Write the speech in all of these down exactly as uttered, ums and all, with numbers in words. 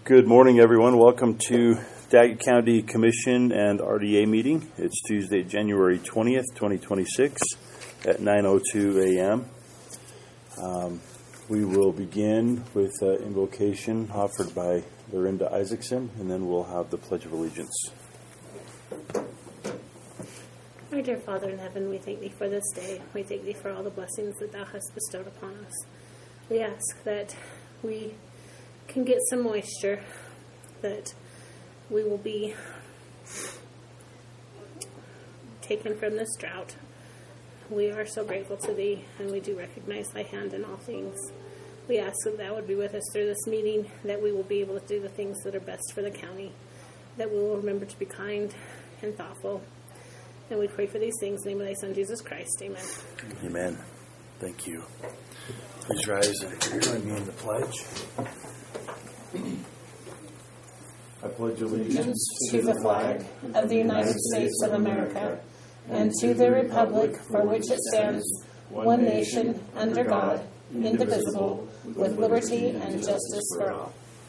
Good morning, everyone. Welcome to Daggett County Commission and R D A meeting. It's Tuesday, January twentieth, twenty twenty-six at nine oh two a.m. Um, we will begin with uh, invocation offered by Lorinda Isaacson, and then we'll have the Pledge of Allegiance. Our dear Father in heaven, we thank Thee for this day. We thank Thee for all the blessings that Thou hast bestowed upon us. We ask that we can get some moisture, that we will be taken from this drought. We are so grateful to Thee, and we do recognize Thy hand in all things. We ask that Thou would be with us through this meeting, that we will be able to do the things that are best for the county, that we will remember to be kind and thoughtful. And we pray for these things in the name of Thy Son, Jesus Christ. Amen. Amen. Thank you. Please rise and join me in the pledge. I pledge allegiance to the flag of the United States of America and to the republic for which it stands, one nation, under God, indivisible, with liberty and justice for all.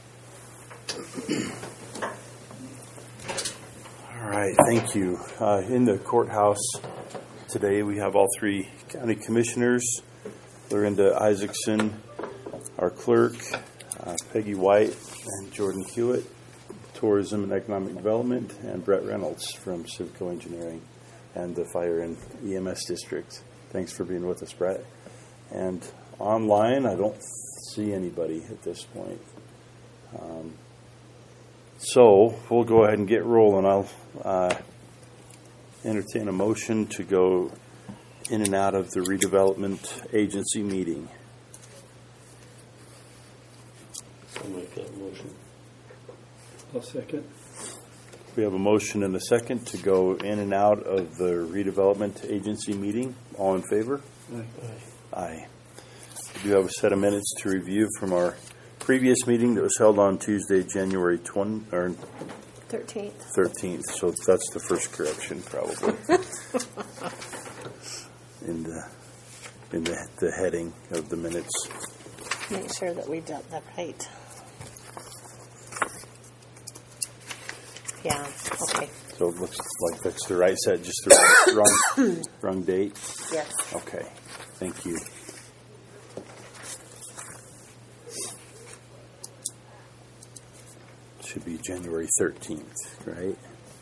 All right, thank you. Uh, in the courthouse today, we have all three county commissioners, Lorinda Isaacson, our clerk, uh, Peggy White, and Jordan Hewitt, Tourism and Economic Development, and Brett Reynolds from Civico Engineering and the Fire and E M S District. Thanks for being with us, Brett. And online, I don't see anybody at this point. Um, so we'll go ahead and get rolling. I'll uh, entertain a motion to go in and out of the redevelopment agency meeting. I'll make that motion. I'll second. We have a motion and a second to go in and out of the redevelopment agency meeting. All in favor? Aye. Aye. Aye. We do have a set of minutes to review from our previous meeting that was held on Tuesday, January twentieth, or thirteenth. thirteenth. So that's the first correction, probably. in the in the, the heading of the minutes. Make sure that we done that right. Yeah, okay. So it looks like that's the right set, just the wrong, wrong date? Yes. Okay, thank you. Should be January thirteenth, right?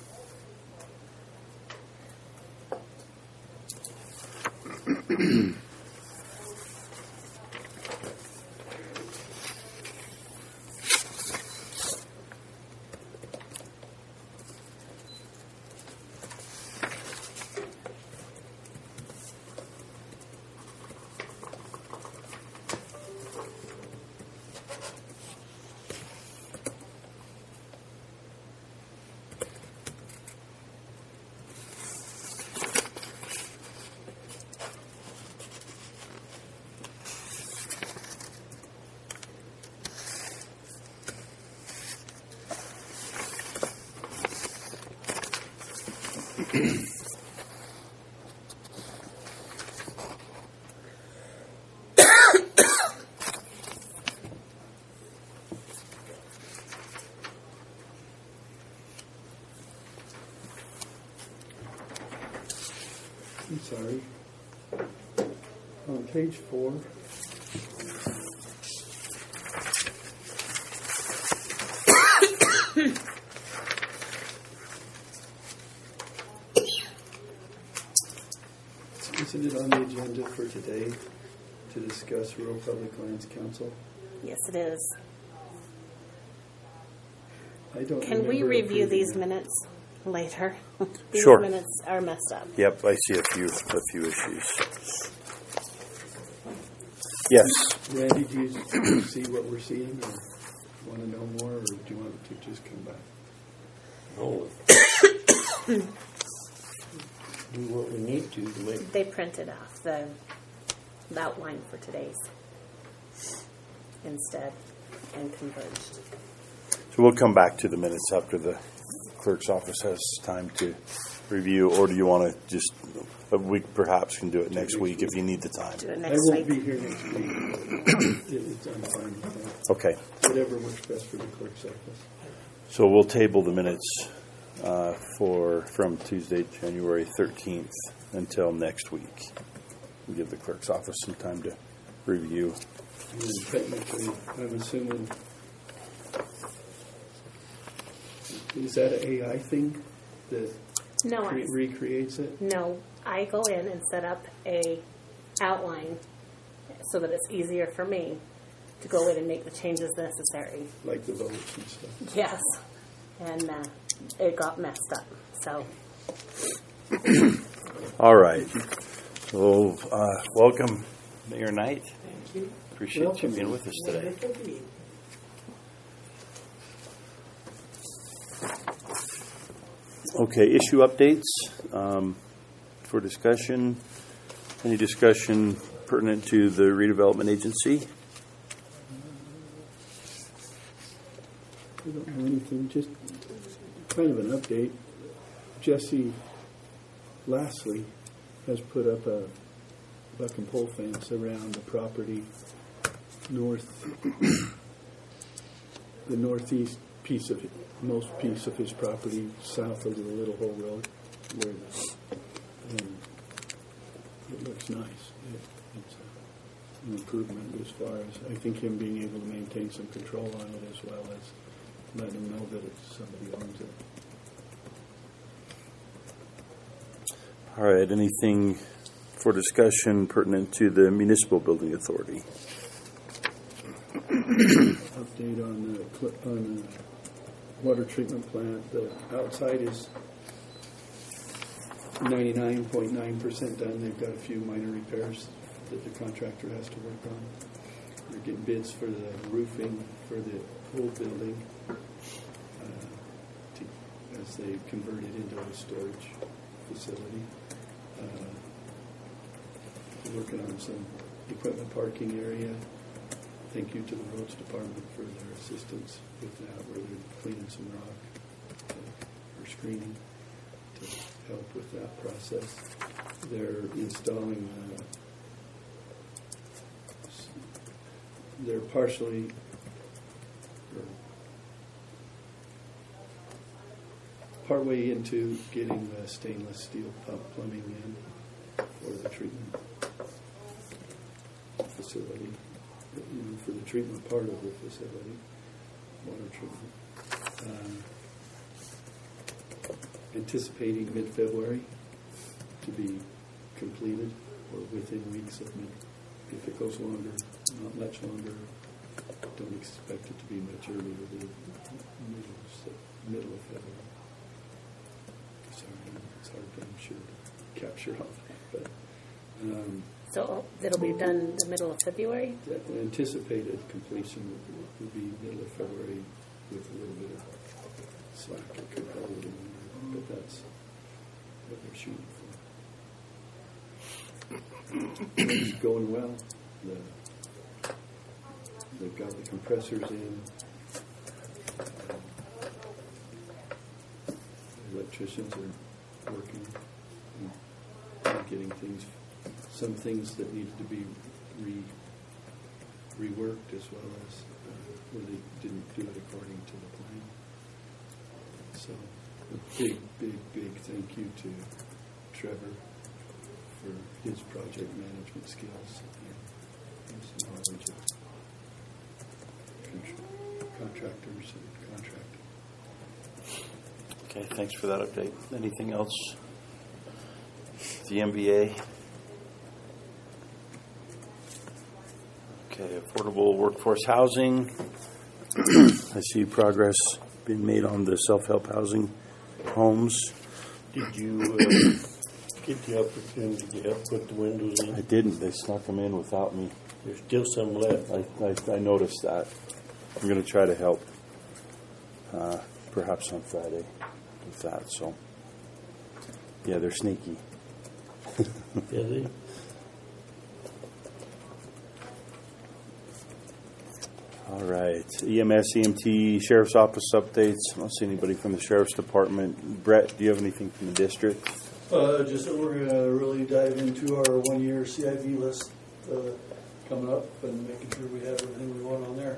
I'm sorry. On page four. Isn't it on the agenda for today to discuss Rural Public Lands Council? Yes, it is. I don't Can we remember review approving these it. minutes later? These Sure. minutes are messed up. Yep, I see a few a few issues. Yes. Randy, do you see what we're seeing, or want to know more, or do you want to just come back? No. Do what we need to to make. They printed off the, the outline for today's instead and converged. So we'll come back to the minutes after the clerk's office has time to review, or do you want to just, uh, we perhaps can do it next week if you need the time? Do it I next won't be week. here next week. It- it's, I'm fine with Okay, that. Whatever works best for the clerk's office. so we'll table the minutes uh, for, from Tuesday, January thirteenth until next week. We'll give the clerk's office some time to review. And technically, I'm assuming, is that an A I thing that No, cre- I, recreates it? no, I go in and set up a outline so that it's easier for me to go in and make the changes necessary. Like the votes and stuff? Yes, and uh, it got messed up. So All right. So, uh, welcome, Mayor Knight. Thank you. Appreciate you Welcome. being with us today. Okay, issue updates um, for discussion. Any discussion pertinent to the redevelopment agency? I don't know anything, just kind of an update. Jesse Lastly has put up a buck and pole fence around the property north, the northeast piece of it, most piece of his property south of the Little Hole Road, where the, um, it looks nice. It, it's a, an improvement as far as, I think, him being able to maintain some control on it as well as let him know that it's somebody owns it. All right, anything for discussion pertinent to the Municipal Building Authority? Update on the, cl- on the water treatment plant. The outside is ninety-nine point nine percent done. They've got a few minor repairs that the contractor has to work on. They're getting bids for the roofing for the whole building uh, to, as they convert it into a storage facility. Uh, working on some equipment parking area. Thank you to the roads department for their assistance with that, where they're cleaning some rock to, or screening to help with that process. They're installing, uh, s- they're partially, or partway into getting the stainless steel pump plumbing in for the treatment facility, you know, for the treatment part of the facility, water treatment. Uh, anticipating mid-February to be completed, or within weeks of mid. If it goes longer, not much longer, don't expect it to be much earlier than middle of, Sep- middle of February. Sorry, it's hard, I'm sure, to capture all that, but um, so it'll be done the middle of February. the anticipated completion would, would be middle of February with a little bit of slack. It could go a little longer, but that's what they're shooting for. It's going well. The, they've got the compressors in. The electricians are working and getting things, some things that needed to be re, reworked, as well as uh, where they didn't do it according to the plan. So a big, big, big thank you to Trevor for his project management skills and his knowledge of contra- contractors and contracting. Okay, thanks for that update. Anything else? The M B A? Okay, affordable workforce housing. I see progress being made on the self-help housing homes. Did you uh, get the opportunity to help put the windows I in? didn't. They snuck them in without me. There's still some left. I, I, I noticed that. I'm going to try to help, uh, perhaps on Friday with that. So, yeah, they're sneaky. Yeah, they, All right, E M S, E M T, Sheriff's Office updates. I don't see anybody from the Sheriff's Department. Brett, do you have anything from the district? Uh, just that we're gonna really dive into our one-year C I B list, uh, coming up and making sure we have everything we want on there.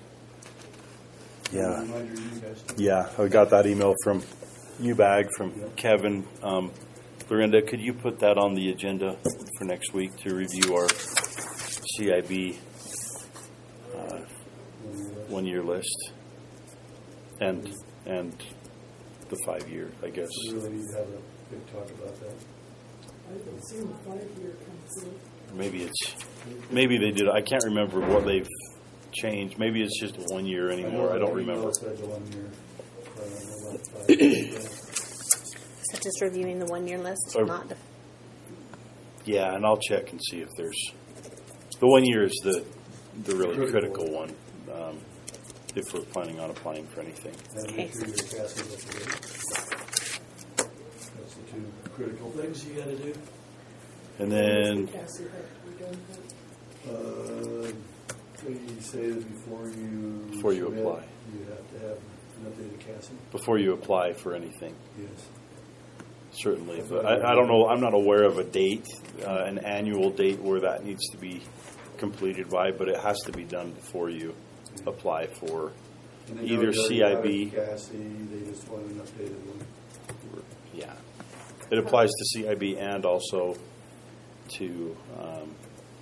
Yeah. Reminder to you guys too. Yeah, I got that email from U-Bag from Kevin. Um, Lorinda, could you put that on the agenda for next week to review our C I B uh, one-year list and and the five-year, I guess. We really need to have a big talk about that. I haven't seen the five-year come through. Maybe it's maybe they did. I can't remember what they've changed. Maybe it's just one year anymore. I don't remember. It's a one year. uh, about five years, So just reviewing the one-year list, Or- not the, Yeah, and I'll check and see if there's the one year is the the really Critical. critical one. Um, if we're planning on applying for anything. yeah. And Okay. make sure your CASI's up to date. That's the two critical things you gotta do. And then Cassie had to be done, but Uh, we say that before you. Before you submit, apply. You have to have an updated CASI. before you apply for anything, Yes. certainly. But I, I don't know. I'm not aware of a date, uh, an annual date where that needs to be completed by, but it has to be done before you apply for And they either know you C I already B. got a CASI, they just want an updated one. Yeah, it applies to C I B and also to um,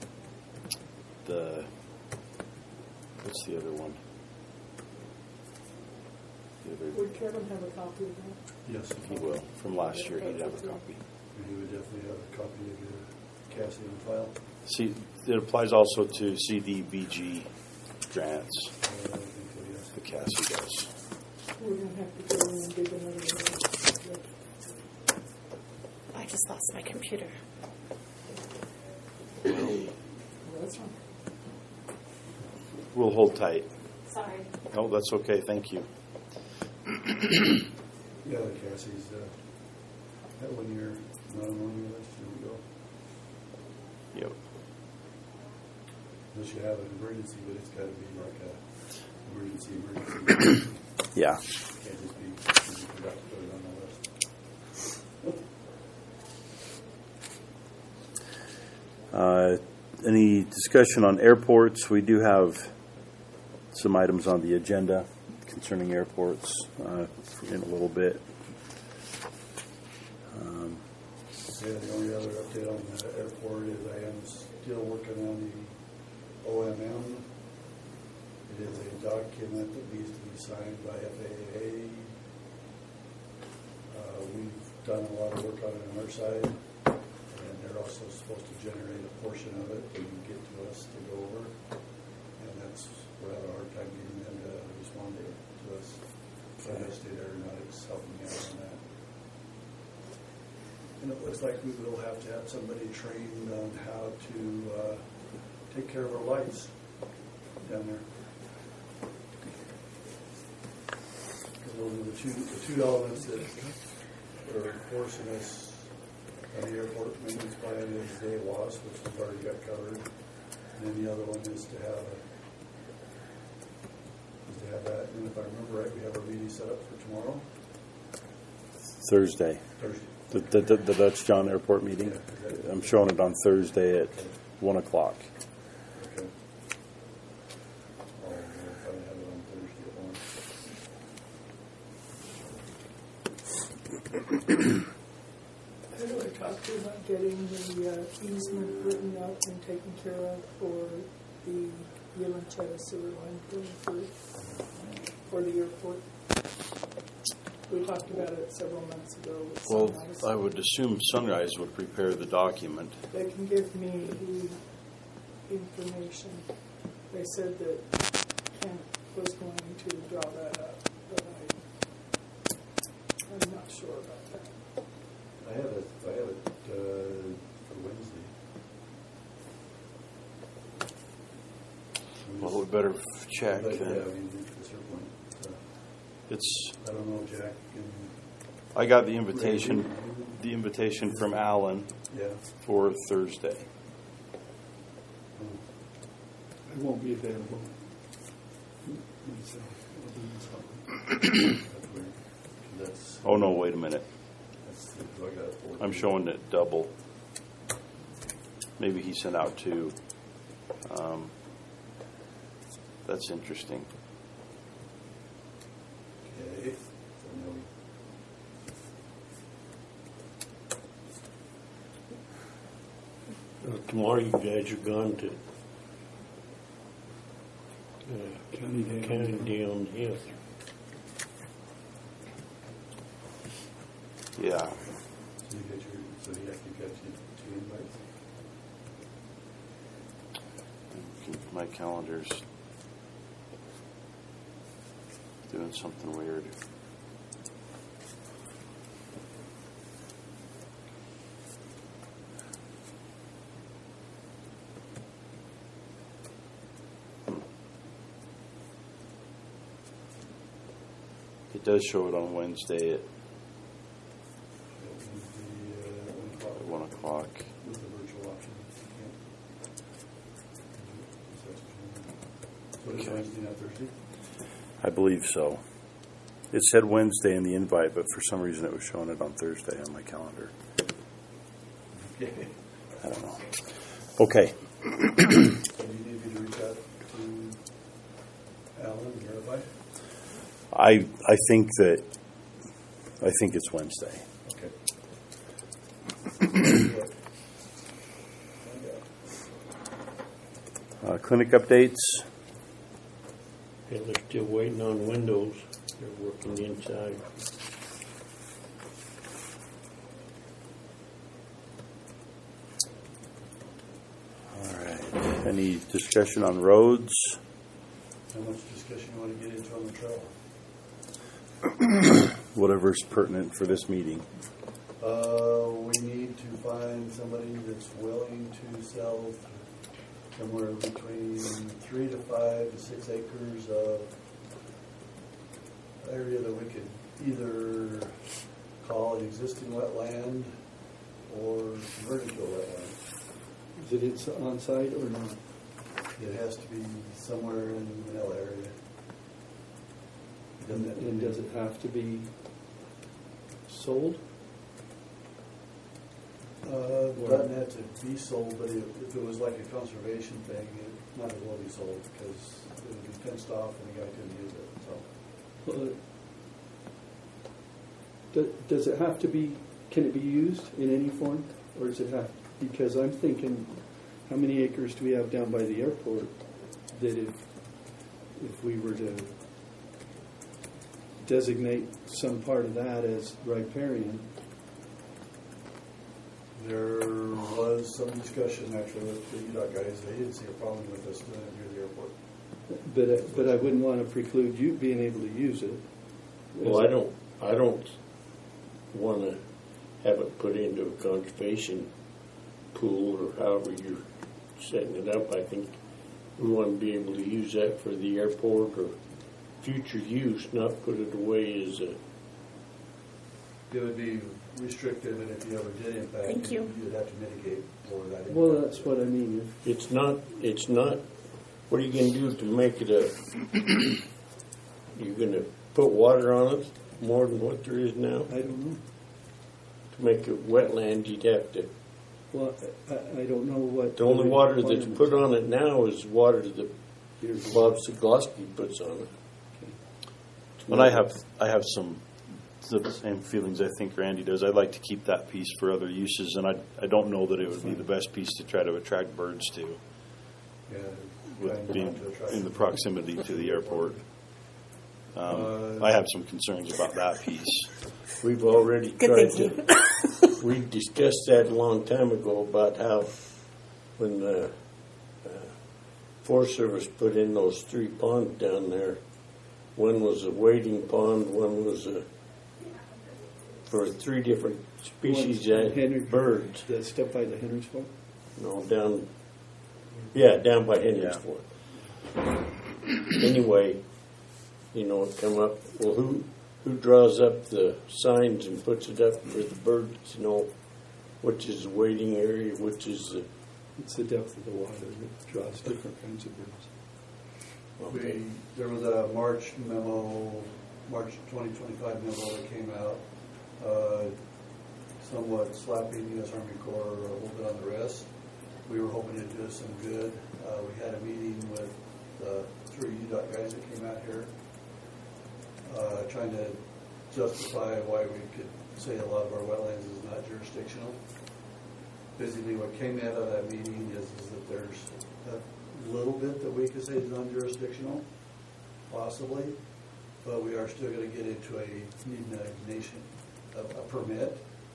the what's the other one? The other, would Kevin have a copy of that? Yes. he will. From last year, he'd have a copy. And you would definitely have a copy of your CASI on file. See, it applies also to C D B G grants. Uh, I think so, yes. The CASI does. We're gonna have to go in and dig another one. I just lost my computer. Well, that's fine. We'll hold tight. Sorry. Oh, that's okay. Thank you. Yeah, the CASI's, uh, that one year, not on one year list, here we go. Yep. Unless you have an emergency, but it's gotta be like a emergency, emergency. Yeah. Can't just be, you forgot to put it on the list. Uh, any discussion on airports? We do have some items on the agenda concerning airports uh, in a little bit. Um, Yeah, the only other update on the airport is I am still working on the O M M. It is a document that needs to be signed by F A A. Uh, we've done a lot of work on it on our side, and they're also supposed to generate a portion of it and get to us to go over. And that's, we're having a hard time getting them to respond to to us. So I State Aeronautics helping me out on that. And it looks like we will have to have somebody trained on how to uh, take care of our lights down there. Because those are the two, the two elements that are forcing us on the airport maintenance plan is the A W A S, which we've already got covered. And then the other one is to have a, is to have that. And if I remember right, we have our meeting set up for tomorrow, Thursday. Thursday. The, the, the, the Dutch John Airport meeting. I'm showing it on Thursday at one o'clock. Okay. I'll probably have it on Thursday at one. I know I talked to you about getting the uh, easement written up and taken care of for the Yelenchetta sewer line going through for the airport. We talked about it several months ago with Well, Sunrise. I would assume Sunrise would prepare the document. They can give me the information. They said that Kent was going to draw that up, but I, I'm not sure about that. I have it, I have it, uh, for Wednesday. Well, we better check. But, yeah, I uh, mean, at a certain point, uh, It's. I don't know, Jack, and, I got the invitation. The invitation from Alan yeah. for Thursday. I won't be available. so I'll do this one. That's weird. That's, Oh, no, wait a minute. that's, the- I got it fourteen. I'm showing it double. Maybe he sent out two. Um, that's interesting. Okay. So now we- Uh, Tomorrow you guys are gone to uh, County Day. County Day on the Hill. Yeah. So you got your, so you have, you got your two invites? My calendar's doing something weird. It does show it on Wednesday at The, uh, one one o'clock o'clock. with the virtual option. So it's Okay. Wednesday, not Thursday? I believe so. It said Wednesday in the invite, but for some reason it was showing it on Thursday on my calendar. Okay. I don't know. Okay. So you need me to reach out to Alan and verify? I I think that I think it's Wednesday. Okay. Uh, clinic updates. Yeah, they're still waiting on windows. They're working inside. All right. Any discussion on roads? How much discussion you want to get into on the trail? Whatever's pertinent for this meeting. Uh, we need to find somebody that's willing to sell somewhere between three to five to six acres of area that we could either call an existing wetland or convert it to a wetland. Is it ins- on site or not? It has to be somewhere in the Manila area. And, and does it have to be sold? Uh, doesn't have to be sold, but if, if it was like a conservation thing, it might as well be sold because it would be fenced off and the guy couldn't use it, so. Well, it- do- Does it have to be, can it be used in any form? Or does it have, because I'm thinking, how many acres do we have down by the airport that if, if we were to designate some part of that as riparian? There was some discussion actually with the U D O T guys, they didn't see a problem with us doing it near the airport. But, uh, but I wouldn't want to preclude you being able to use it. Well, I don't, I don't want to have it put into a conservation pool or however you're setting it up. I think we want to be able to use that for the airport or future use, not put it away as a, It would be restrictive, and if you ever did impact, Thank you. you'd have to mitigate for that impact. Well, that's what I mean. it's not, it's not, what are you going to do to make it a, you're going to put water on it more than what there is now? I don't know. To make it wetland, you'd have to, Well, I, I don't know what. the only water that's requirements- put on it now is water that Bob Zagloski puts on it. And I have I have some the same feelings I think Randy does. I'd like to keep that piece for other uses, and I I don't know that it would be the best piece to try to attract birds to, Yeah, with trying being not to attract- in the proximity to the airport. Um, Uh, I have some concerns about that piece. We've already Good tried thinking. to, we discussed that a long time ago about how when the uh, Forest Service put in those three ponds down there, one was a wading pond, one was a, for three different species of Henry- birds. The stuff by the Henry's Fort? No, down, yeah, down by Henry's Yeah. Fort. Anyway, you know, it come up, well, who, who draws up the signs and puts it up for the birds to know which is the waiting area, which is the, It's the depth of the water that draws different kinds of birds. We, there was a March memo, March twenty twenty-five memo that came out, uh, somewhat slapping U S Army Corps a little bit on the wrist. We were hoping to do us some good. Uh, we had a meeting with the three U DOT guys that came out here, uh, trying to justify why we could say a lot of our wetlands is not jurisdictional. Basically, what came out of that meeting is, is that there's a little bit that we could say is non-jurisdictional, possibly, but we are still going to get into a need an nation, a, a permit,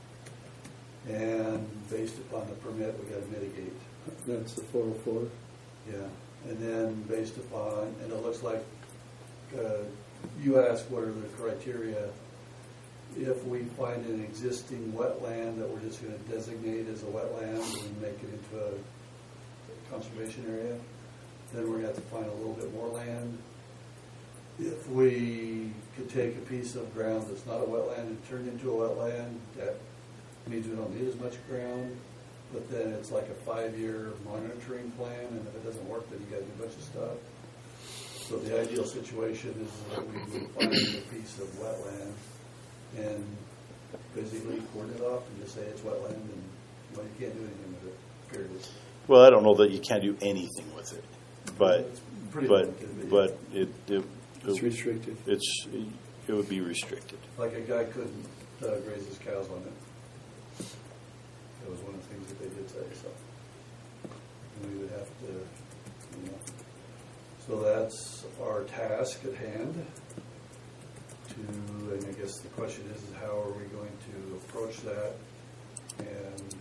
and based upon the permit, we got to mitigate. That's the four oh four. Yeah, and then based upon, and it looks like uh, you asked what are the criteria. If we find an existing wetland that we're just going to designate as a wetland and make it into a conservation area, then we're going to have to find a little bit more land. If we could take a piece of ground that's not a wetland and turn it into a wetland, that means we don't need as much ground, but then it's like a five-year monitoring plan, and if it doesn't work, then you got to do a bunch of stuff. So the ideal situation is that we would find a piece of wetland and basically cordon it off and just say it's wetland, and well, you can't do anything with it, period. Well, I don't know that you can't do anything with it, but It's pretty but limited, but it, it It's restricted. it's it would be restricted. Like a guy couldn't uh, graze his cows on it. That was one of the things that they did say, so. And we would have to, you know. So that's our task at hand. To, and I guess the question is, is how are we going to approach that? And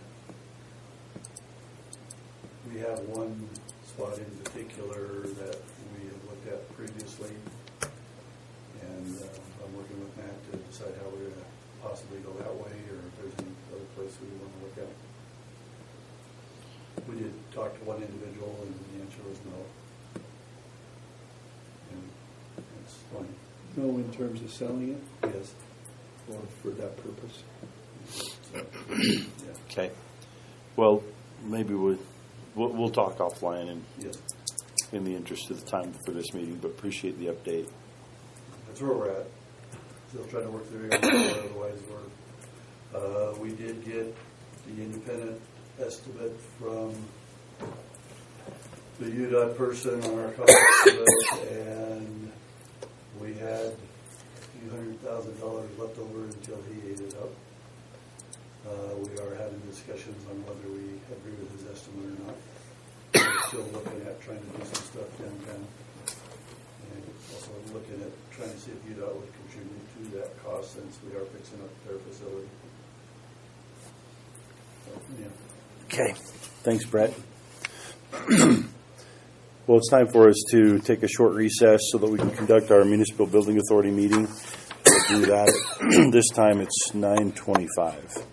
we have one spot in particular that we have looked at previously, and uh, I'm working with Matt to decide how we're going to possibly go that way, or if there's any other place we want to look at. We did talk to one individual, and the answer was no. And it's funny. No, in terms of selling it, Yes. or for that purpose. So, yeah. Okay. Well, maybe we'll we'll, we'll talk offline and Yes. in the interest of the time for this meeting, but appreciate the update. That's where we're at. Still trying to work through it. Otherwise, we're, uh, we did get the independent estimate from the U DOT person on our cost estimate, and we had a few hundred thousand dollars left over until he ate it up. Uh, we are having discussions on whether we agree with his estimate or not. We're still looking at trying to do some stuff downtown. And also looking at trying to see if U DOT would contribute to that cost since we are fixing up their facility. So, yeah. Okay. Thanks, Brett. Well, it's time for us to take a short recess so that we can conduct our Municipal Building Authority meeting. We'll do that. This time it's nine twenty-five.